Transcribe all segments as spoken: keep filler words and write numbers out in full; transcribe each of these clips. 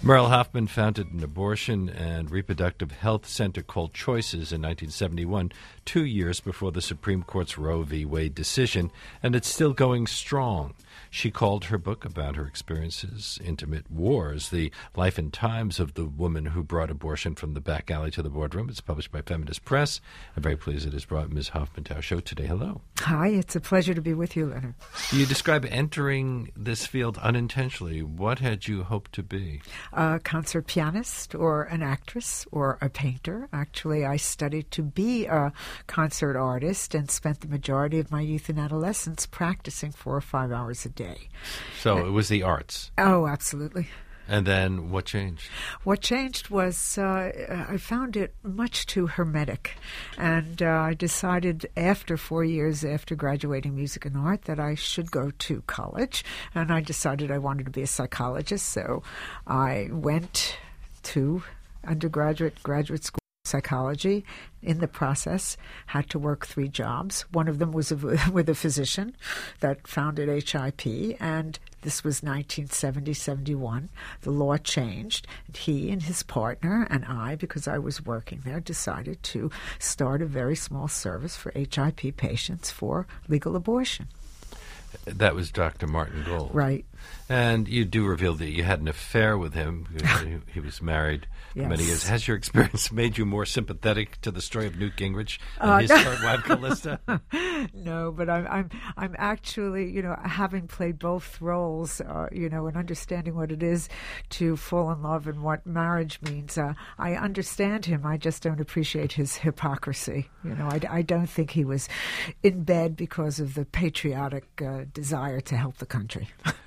Merle Hoffman founded an abortion and reproductive health center called Choices in nineteen seventy-one, two years before the Supreme Court's Roe v. Wade decision, and it's still going strong. She called her book about her experiences, Intimate Wars, the life and times of the woman who brought abortion from the back alley to the boardroom. It's published by Feminist Press. I'm very pleased it has brought Miz Hoffman to our show today. Hello. Hi, it's a pleasure to be with you, Leonard. You describe entering this field unintentionally. What had you hoped to be? A concert pianist or an actress or a painter. Actually, I studied to be a concert artist and spent the majority of my youth and adolescence practicing four or five hours a day. So uh, it was the arts. Oh, absolutely. And then what changed? What changed was uh, I found it much too hermetic. And uh, I decided after four years after graduating music and art that I should go to college. And I decided I wanted to be a psychologist. So I went to undergraduate, graduate school psychology. In the process, had to work three jobs. One of them was a, with a physician that founded H I P, and this was nineteen seventy, seventy-one. The law changed. And he and his partner and I, because I was working there, decided to start a very small service for H I P patients for legal abortion. That was Doctor Martin Gold. Right. And you do reveal that you had an affair with him. he, he was married yes. for many years. Has your experience made you more sympathetic to the story of Newt Gingrich and uh, his current wife, Callista? No, but I'm, I'm, I'm actually, you know, having played both roles, uh, you know, and understanding what it is to fall in love and what marriage means. Uh, I understand him. I just don't appreciate his hypocrisy. You know, I, I don't think he was in bed because of the patriotic uh, desire to help the country.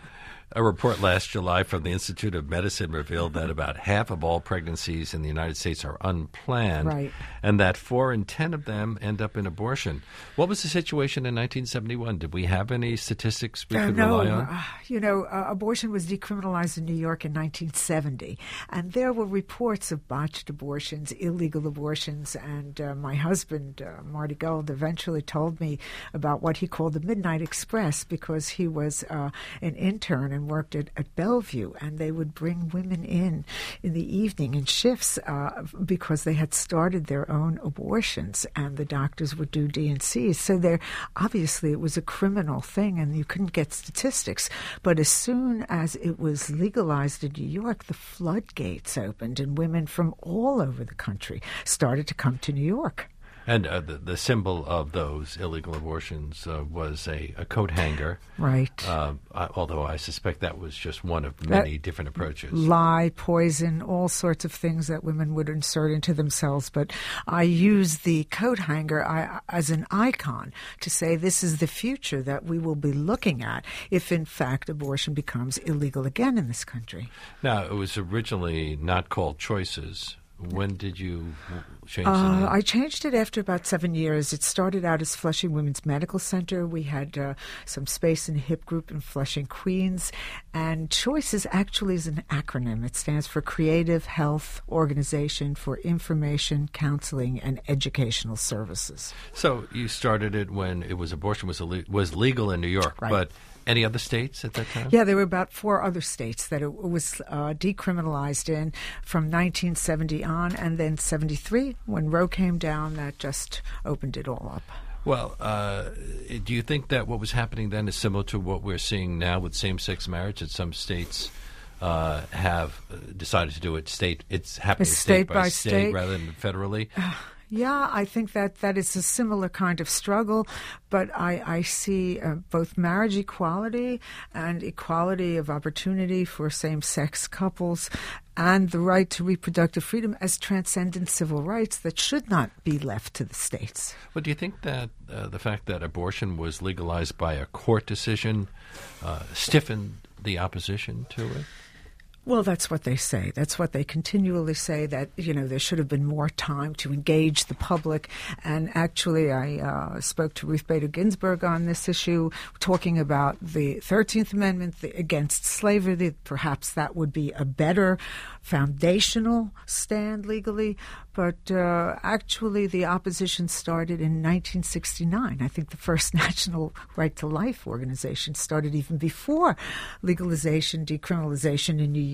A report last July from the Institute of Medicine revealed that about half of all pregnancies in the United States are unplanned, right, and that four in ten of them end up in abortion. What was the situation in nineteen seventy-one? Did we have any statistics we uh, could no, rely on? Uh, you know, uh, abortion was decriminalized in New York in nineteen seventy, and there were reports of botched abortions, illegal abortions, and uh, my husband, uh, Marty Gold, eventually told me about what he called the Midnight Express because he was uh, an intern and worked at, at Bellevue, and they would bring women in in the evening in shifts uh, because they had started their own abortions, and the doctors would do D and Cs. So there, obviously, it was a criminal thing, and you couldn't get statistics. But as soon as it was legalized in New York, the floodgates opened, and women from all over the country started to come to New York. And uh, the, the symbol of those illegal abortions uh, was a, a coat hanger. Right. Uh, I, although I suspect that was just one of many that different approaches. Lye, poison, all sorts of things that women would insert into themselves. But I use the coat hanger I, as an icon to say this is the future that we will be looking at if, in fact, abortion becomes illegal again in this country. Now, it was originally not called Choices. When did you change the uh, name? I changed it after about seven years. It started out as Flushing Women's Medical Center. We had uh, some space in the HIP group in Flushing, Queens. And Choices actually is an acronym. It stands for Creative Health Organization for Information, Counseling, and Educational Services. So you started it when it was abortion was ille- was legal in New York, right. But any other states at that time? Yeah, there were about four other states that it was uh, decriminalized in from nineteen seventy on, and then seventy-three, when Roe came down, that just opened it all up. Well, uh, do you think that what was happening then is similar to what we're seeing now with same-sex marriage, that some states uh, have decided to do it state, it's happening state, state by, by state, state rather than federally? Yeah, I think that that is a similar kind of struggle, but I, I see uh, both marriage equality and equality of opportunity for same-sex couples and the right to reproductive freedom as transcendent civil rights that should not be left to the states. Well, do you think that uh, the fact that abortion was legalized by a court decision uh, stiffened the opposition to it? Well, that's what they say. That's what they continually say, that, you know, there should have been more time to engage the public. And actually, I uh, spoke to Ruth Bader Ginsburg on this issue, talking about the thirteenth Amendment the, against slavery. The, perhaps that would be a better foundational stand legally. But uh, actually, the opposition started in nineteen sixty-nine. I think the first National Right to Life organization started even before legalization, decriminalization in New York.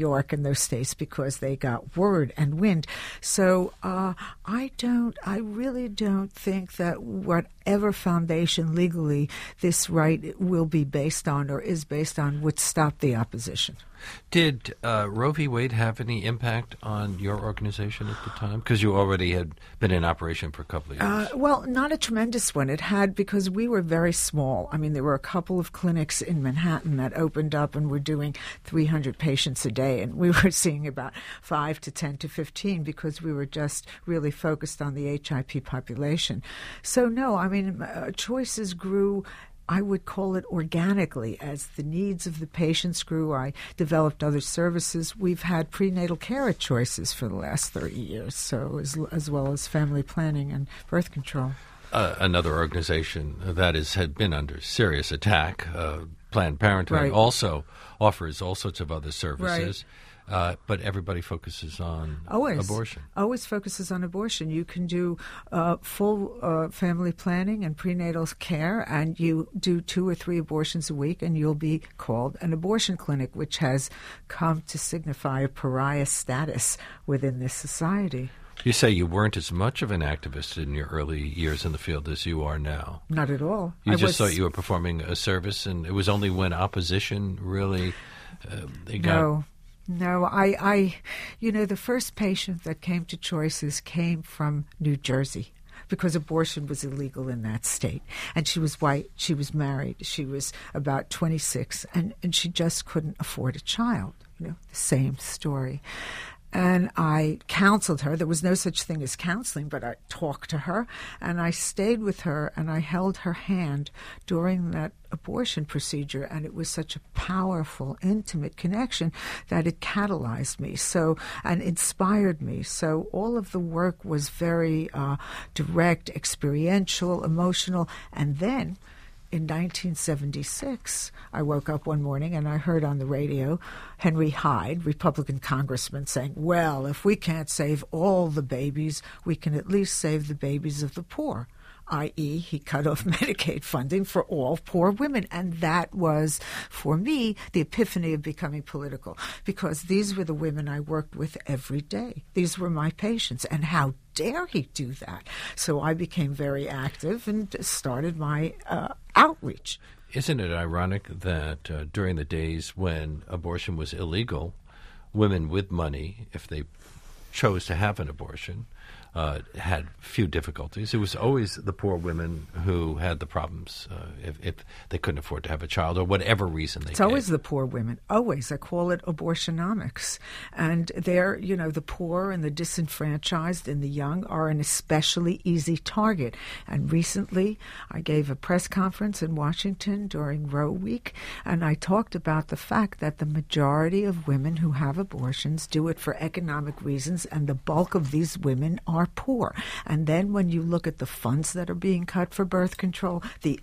York and those states because they got word and wind. So uh, I don't, I really don't think that whatever foundation legally this right will be based on or is based on would stop the opposition. Did uh, Roe v. Wade have any impact on your organization at the time? Because you already had been in operation for a couple of years. Uh, well, not a tremendous one. It had, because we were very small. I mean, there were a couple of clinics in Manhattan that opened up and were doing three hundred patients a day. And we were seeing about five to ten to fifteen because we were just really focused on the H I P population. So, no, I mean, uh, choices grew, I would call it organically. As the needs of the patients grew, I developed other services. We've had prenatal care at Choices for the last thirty years, so as, as well as family planning and birth control. Uh, another organization that is, had been under serious attack, uh, Planned Parenthood, Right. also offers all sorts of other services. Right. Uh, but everybody focuses on Always. abortion. Always focuses on abortion. You can do uh, full uh, family planning and prenatal care, and you do two or three abortions a week, and you'll be called an abortion clinic, which has come to signify a pariah status within this society. You say you weren't as much of an activist in your early years in the field as you are now. Not at all. You I just was, thought you were performing a service, and it was only when opposition really uh, they got... No. No, I, I, you know, the first patient that came to Choices came from New Jersey because abortion was illegal in that state. And she was white, she was married, she was about twenty-six, and, and she just couldn't afford a child. You know, the same story. And I counseled her. There was no such thing as counseling, but I talked to her, and I stayed with her, and I held her hand during that abortion procedure, and it was such a powerful, intimate connection that it catalyzed me so and inspired me. So all of the work was very uh, direct, experiential, emotional, and then in nineteen seventy-six, I woke up one morning and I heard on the radio Henry Hyde, Republican congressman, saying, well, if we can't save all the babies, we can at least save the babies of the poor. that is, he cut off Medicaid funding for all poor women. And that was, for me, the epiphany of becoming political, because these were the women I worked with every day. These were my patients. And how dare he do that? So I became very active and started my uh, outreach. Isn't it ironic that uh, during the days when abortion was illegal, women with money, if they chose to have an abortion, uh, had few difficulties? It was always the poor women who had the problems uh, if, if they couldn't afford to have a child or whatever reason they It's gave. always the poor women. Always. I call it abortionomics. And they're, you know, the poor and the disenfranchised and the young are an especially easy target. And recently I gave a press conference in Washington during Roe Week, and I talked about the fact that the majority of women who have abortions do it for economic reasons, and the bulk of these women are poor. And then when you look at the funds that are being cut for birth control, the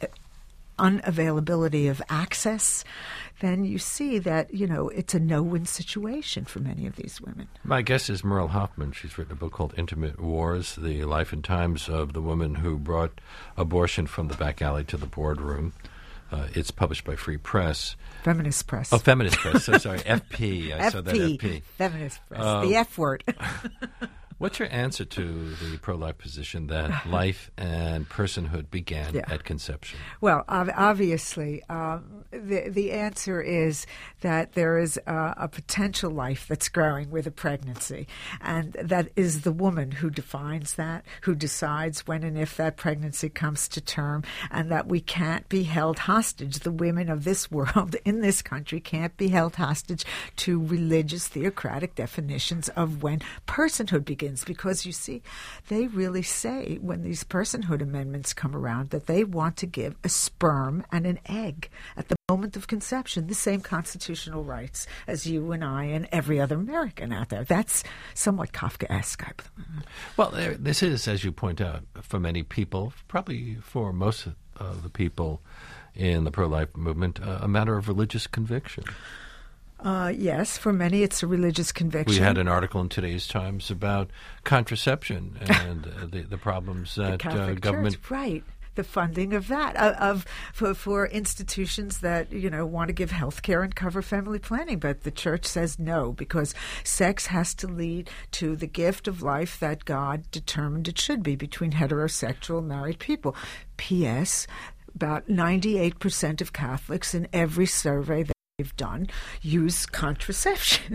unavailability of access, then you see that, you know, it's a no-win situation for many of these women. My guest is Merle Hoffman. She's written a book called Intimate Wars, The Life and Times of the Woman Who Brought Abortion from the Back Alley to the Boardroom. Uh, it's published by Free Press. Feminist Press. Oh, Feminist Press. So sorry, F P. I F P. saw that F P. Feminist Press. Um, the F word. What's your answer to the pro-life position that life and personhood began yeah. at conception? Well, ob- obviously, um, the the answer is that there is uh, a potential life that's growing with a pregnancy, and that is the woman who defines that, who decides when and if that pregnancy comes to term, and that we can't be held hostage. The women of this world, in this country, can't be held hostage to religious, theocratic definitions of when personhood begins. Because, you see, they really say when these personhood amendments come around that they want to give a sperm and an egg at the moment of conception the same constitutional rights as you and I and every other American out there. That's somewhat Kafkaesque. Well, there, this is, as you point out, for many people, probably for most of the people in the pro-life movement, uh, a matter of religious conviction. Uh, yes, for many it's a religious conviction. We had an article in today's Times about contraception and uh, the, the problems that the uh, government... Church, right. the funding of that, of, of for, for institutions that, you know, want to give health care and cover family planning. But the church says no, because sex has to lead to the gift of life that God determined it should be between heterosexual married people. P S. About ninety-eight percent of Catholics in every survey that they've done use contraception.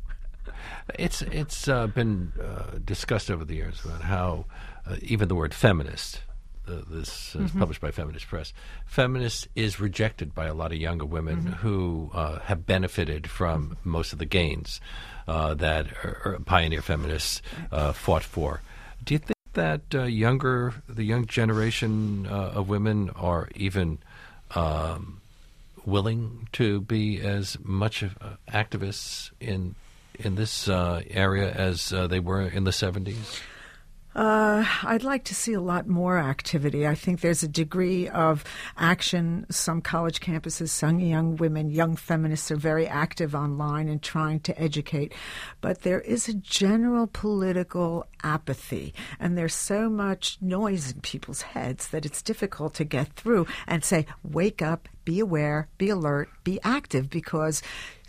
It's it's uh, been uh, discussed over the years about how uh, even the word feminist, uh, this is Mm-hmm. published by Feminist Press, feminist is rejected by a lot of younger women Mm-hmm. who uh, have benefited from most of the gains uh, that er, er, pioneer feminists uh, fought for. Do you think that uh, younger, the young generation uh, of women are even um, willing to be as much of, uh, activists in in this uh, area as uh, they were in the seventies? Uh, I'd like to see a lot more activity. I think there's a degree of action. Some college campuses, some young women, young feminists are very active online and trying to educate. But there is a general political apathy, and there's so much noise in people's heads that it's difficult to get through and say, wake up, be aware, be alert, be active, because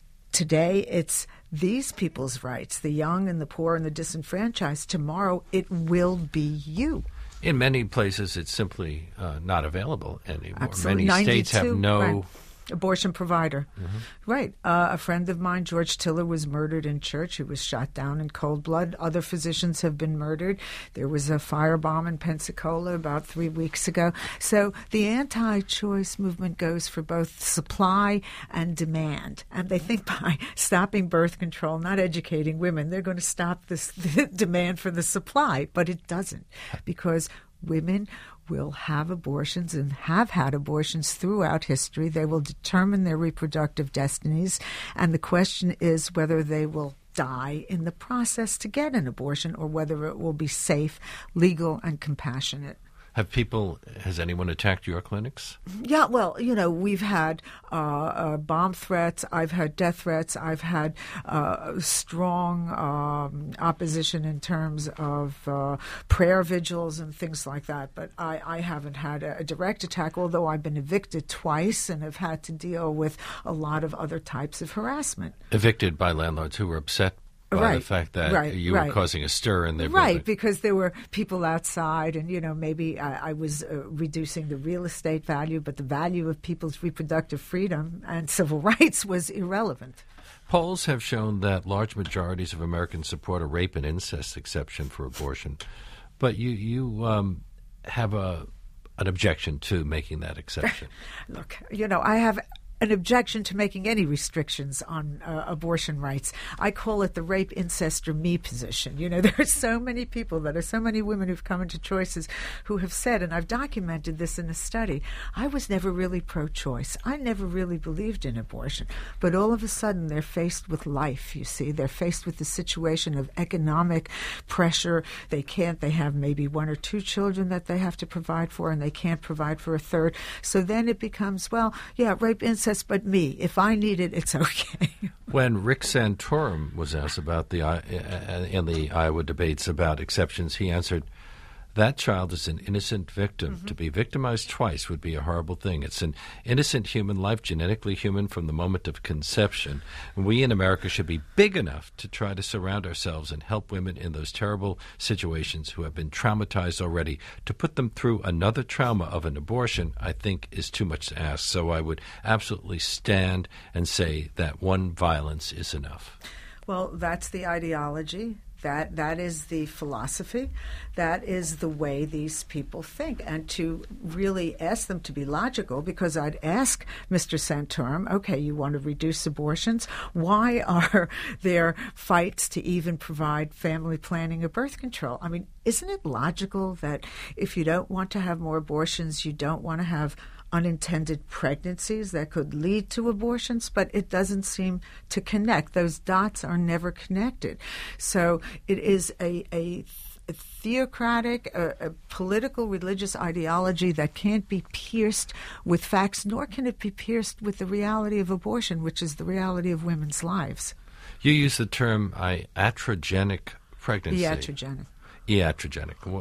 today it's these people's rights, the young and the poor and the disenfranchised. Tomorrow it will be you. In many places, it's simply uh, not available anymore. Absolutely. Many states have no... Right. Abortion provider. Mm-hmm. Right. Uh, a friend of mine, George Tiller, was murdered in church. He was shot down in cold blood. Other physicians have been murdered. There was a firebomb in Pensacola about three weeks ago. So the anti-choice movement goes for both supply and demand. And they think by stopping birth control, not educating women, they're going to stop this the demand for the supply. But it doesn't, because women will have abortions and have had abortions throughout history. They will determine their reproductive destinies, and the question is whether they will die in the process to get an abortion or whether it will be safe, legal, and compassionate. Have people, has anyone attacked your clinics? Yeah, well, you know, we've had uh, uh, bomb threats. I've had death threats. I've had uh, strong um, opposition in terms of uh, prayer vigils and things like that. But I, I haven't had a, a direct attack, although I've been evicted twice and have had to deal with a lot of other types of harassment. Evicted by landlords who were upset by Right, the fact that right, you right. were causing a stir in their Right, building. because there were people outside, and, you know, maybe I, I was uh, reducing the real estate value, but the value of people's reproductive freedom and civil rights was irrelevant. Polls have shown that large majorities of Americans support a rape and incest exception for abortion, but you you um, have a an objection to making that exception. Look, you know, I have an objection to making any restrictions on uh, abortion rights. I call it the rape, incest, or me position. You know, there are so many people, there are so many women who've come into Choices who have said, and I've documented this in a study, I was never really pro-choice. I never really believed in abortion. But all of a sudden, they're faced with life, you see. They're faced with the situation of economic pressure. They can't, they have maybe one or two children that they have to provide for, and they can't provide for a third. So then it becomes, well, yeah, rape, incest, but me. If I need it, it's okay. When Rick Santorum was asked about the uh, in the Iowa debates about exceptions, he answered, "That child is an innocent victim. Mm-hmm. To be victimized twice would be a horrible thing. It's an innocent human life, genetically human from the moment of conception. And we in America should be big enough to try to surround ourselves and help women in those terrible situations who have been traumatized already. To put them through another trauma of an abortion, I think, is too much to ask. So I would absolutely stand and say that one violence is enough." Well, that's the ideology. That that is the philosophy. That is the way these people think. And to really ask them to be logical, because I'd ask Mister Santorum, okay, you want to reduce abortions? Why are there fights to even provide family planning or birth control? I mean, isn't it logical that if you don't want to have more abortions, you don't want to have unintended pregnancies that could lead to abortions? But it doesn't seem to connect. Those dots are never connected. So it is a, a, a theocratic, a, a political, religious ideology that can't be pierced with facts, nor can it be pierced with the reality of abortion, which is the reality of women's lives. You use the term iatrogenic pregnancy. Iatrogenic. Iatrogenic.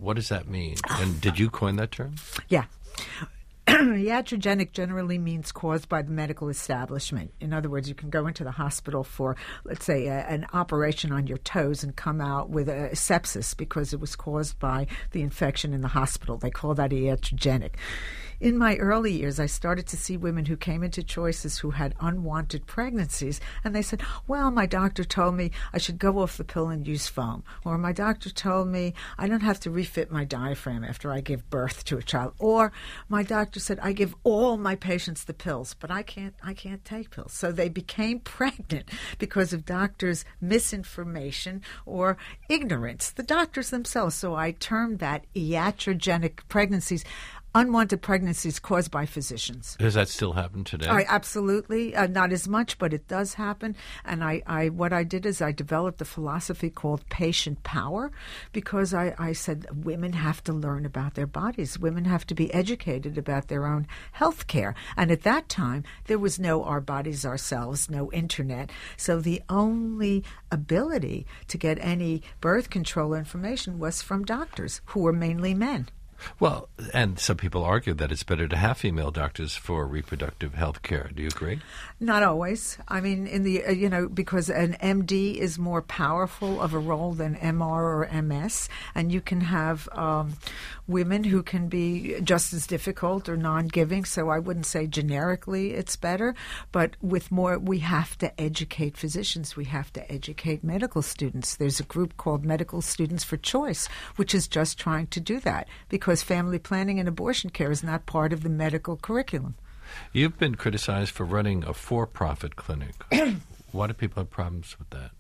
what does that mean? And did you coin that term? Yeah. Iatrogenic generally means caused by the medical establishment. In other words, you can go into the hospital for, let's say, a, an operation on your toes and come out with a sepsis because it was caused by the infection in the hospital. They call that iatrogenic. In my early years, I started to see women who came into Choices who had unwanted pregnancies, and they said, well, my doctor told me I should go off the pill and use foam. Or my doctor told me I don't have to refit my diaphragm after I give birth to a child. Or my doctor said I give all my patients the pills, but I can't I can't take pills. So they became pregnant because of doctors' misinformation or ignorance, the doctors themselves. So I termed that iatrogenic pregnancies. Unwanted pregnancies caused by physicians. Does that still happen today? I, absolutely. Uh, not as much, but it does happen. And I, I, what I did is I developed a philosophy called patient power because I, I said women have to learn about their bodies. Women have to be educated about their own health care. And at that time, there was no Our Bodies Ourselves, no internet. So the only ability to get any birth control information was from doctors, who were mainly men. Well, and some people argue that it's better to have female doctors for reproductive health care. Do you agree? Not always. I mean, in the uh, you know, because an M D is more powerful of a role than M R or M S, and you can have um, women who can be just as difficult or non-giving. So I wouldn't say generically it's better, but with more, we have to educate physicians. We have to educate medical students. There's a group called Medical Students for Choice, which is just trying to do that because family planning and abortion care is not part of the medical curriculum. You've been criticized for running a for-profit clinic. Why do people have problems with that?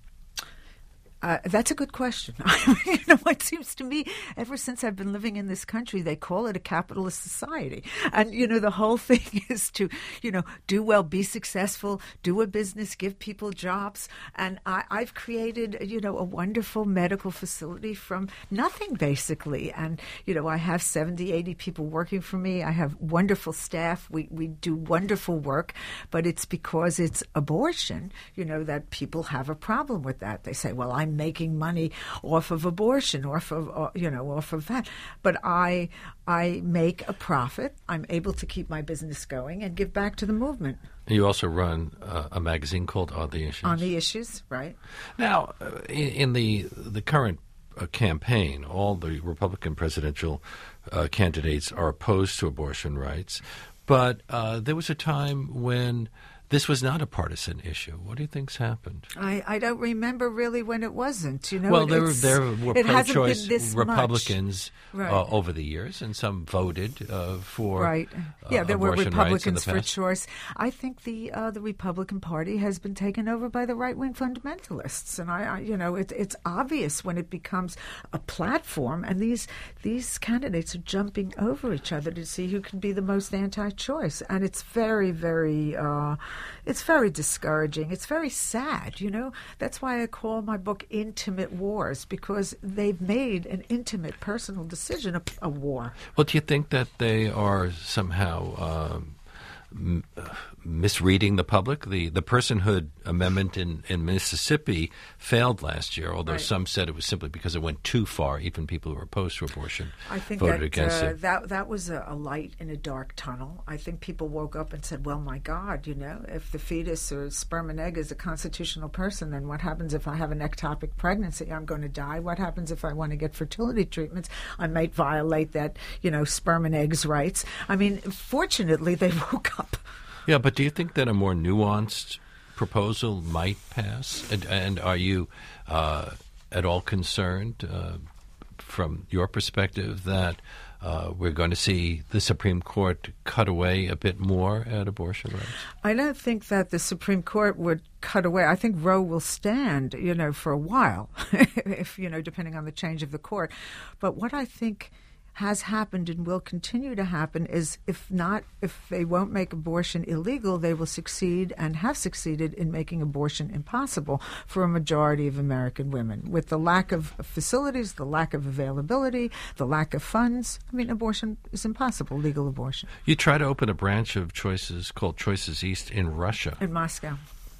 Uh, that's a good question. You know, it seems to me, ever since I've been living in this country, they call it a capitalist society. And, you know, the whole thing is to, you know, do well, be successful, do a business, give people jobs. And I, I've created, you know, a wonderful medical facility from nothing, basically. And, you know, I have seventy, eighty people working for me. I have wonderful staff. We, we do wonderful work. But it's because it's abortion, you know, that people have a problem with that. They say, well, I'm making money off of abortion, off of uh, you know, off of that. But I, I make a profit. I'm able to keep my business going and give back to the movement. You also run uh, a magazine called On the Issues. On the Issues, right? Now, uh, in, in the the current uh, campaign, all the Republican presidential uh, candidates are opposed to abortion rights, but uh, there was a time when this was not a partisan issue. What do you think's happened? I, I don't remember really when it wasn't. You know, well, it, there, there were pro-choice Republicans right. uh, over the years, and some voted uh, for right. Uh, yeah, there were Republicans for choice. I think the uh, the Republican Party has been taken over by the right wing fundamentalists, and I, I you know, it, it's obvious when it becomes a platform, and these these candidates are jumping over each other to see who can be the most anti-choice, and it's very, very. Uh, It's very discouraging. It's very sad, you know. That's why I call my book Intimate Wars, because they've made an intimate, personal decision, a, a war. Well, do you think that they are somehow um, m- uh, misreading the public? The the personhood amendment in, in Mississippi failed last year, although right. some said it was simply because it went too far. Even people who were opposed to abortion I think voted that, against uh, it. That, that was a, a light in a dark tunnel. I think people woke up and said, well, my God, you know, if the fetus or sperm and egg is a constitutional person, then what happens if I have an ectopic pregnancy? I'm going to die. What happens if I want to get fertility treatments? I might violate that, you know, sperm and eggs rights. I mean, fortunately, they woke up. Yeah, but do you think that a more nuanced proposal might pass? And, and are you uh, at all concerned, uh, from your perspective, that uh, we're going to see the Supreme Court cut away a bit more at abortion rights? I don't think that the Supreme Court would cut away. I think Roe will stand, you know, for a while, if you know, depending on the change of the court. But what I think has happened and will continue to happen is if not, if they won't make abortion illegal, they will succeed and have succeeded in making abortion impossible for a majority of American women. With the lack of facilities, the lack of availability, the lack of funds, I mean, abortion is impossible, legal abortion. You try to open a branch of Choices called Choices East in Russia. In Moscow.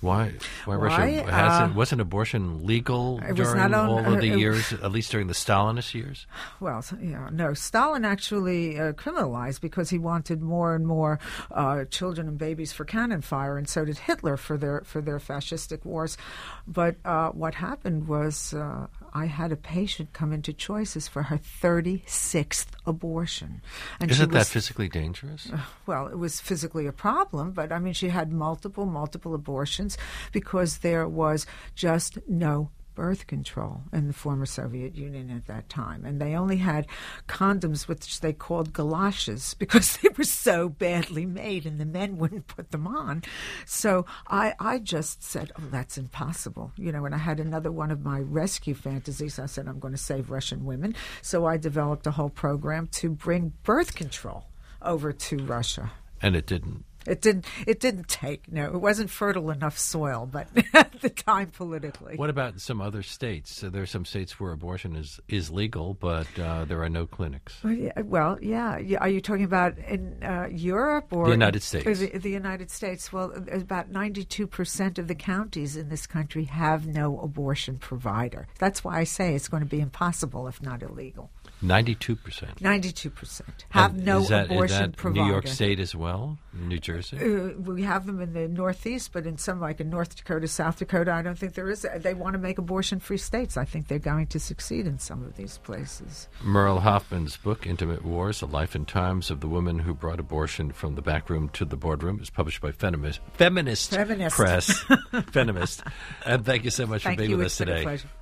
Why? Why, Why? Russia? Hasn't, Uh, wasn't abortion legal it was during not on- all of the uh, it- years, at least during the Stalinist years? Well, yeah, no. Stalin actually uh, criminalized because he wanted more and more uh, children and babies for cannon fire, and so did Hitler for their for their fascistic wars. But uh, what happened was uh, I had a patient come into Choices for her thirty-sixth abortion, and Isn't she that was, physically dangerous? well, it was physically a problem, but I mean, she had multiple, multiple abortions because there was just no birth control in the former Soviet Union at that time. And they only had condoms, which they called galoshes, because they were so badly made and the men wouldn't put them on. So I, I just said, oh, that's impossible. You know, and I had another one of my rescue fantasies. I said, I'm going to save Russian women. So I developed a whole program to bring birth control over to Russia. And it didn't. It didn't. It didn't take. No, it wasn't fertile enough soil. But at the time, politically, What about some other states? So there are some states where abortion is, is legal, but uh, there are no clinics. Well, yeah, well, yeah. Yeah, are you talking about in uh, Europe or The United States. or the, the United States? Well, about ninety-two percent of the counties in this country have no abortion provider. That's why I say it's going to be impossible, if not illegal. Ninety-two percent. Ninety-two percent have And no is that, abortion is that provider. New York State as well? New Jersey? Uh, we have them in the Northeast, but in some, like in North Dakota, South Dakota, I don't think there is. They want to make abortion-free states. I think they're going to succeed in some of these places. Merle Hoffman's book, Intimate Wars, The Life and Times of the Woman Who Brought Abortion from the Backroom to the Boardroom, is published by Feminist, Feminist, Feminist. Press. Feminist. And thank you so much Thank for being you. with It's us been a today. pleasure.